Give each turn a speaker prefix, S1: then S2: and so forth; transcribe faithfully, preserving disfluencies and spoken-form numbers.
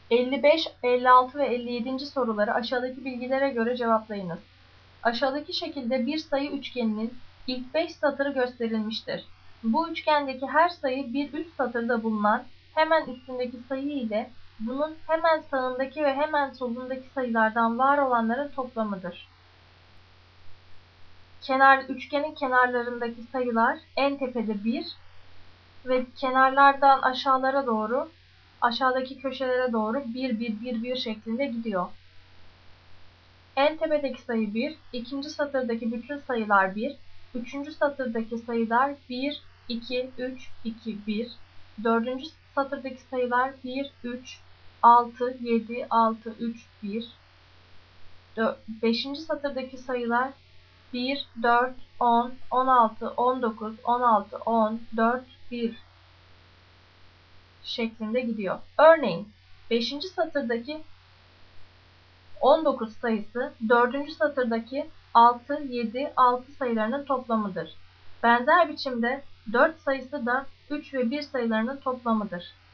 S1: elli beş, elli altı ve elli yedinci soruları aşağıdaki bilgilere göre cevaplayınız. Aşağıdaki şekilde bir sayı üçgeninin ilk beş satırı gösterilmiştir. Bu üçgendeki her sayı bir üst satırda bulunan hemen üstündeki sayı ile bunun hemen sağındaki ve hemen solundaki sayılardan var olanların toplamıdır. Kenar, üçgenin kenarlarındaki sayılar en tepede bir ve kenarlardan aşağılara doğru, aşağıdaki köşelere doğru bir bir bir bir şeklinde gidiyor. En tepedeki sayı bir, ikinci satırdaki bütün sayılar bir, üçüncü satırdaki sayılar bir, iki, üç, iki, bir, dördüncü satırdaki sayılar bir, üç, altı, yedi, altı, üç, bir, beşinci satırdaki sayılar bir, dört, on, on altı, on dokuz, on altı, on, dört, bir şeklinde gidiyor. Örneğin beşinci satırdaki on dokuz sayısı dördüncü satırdaki altı, yedi, altı sayılarının toplamıdır. Benzer biçimde dört sayısı da üç ve bir sayılarının toplamıdır.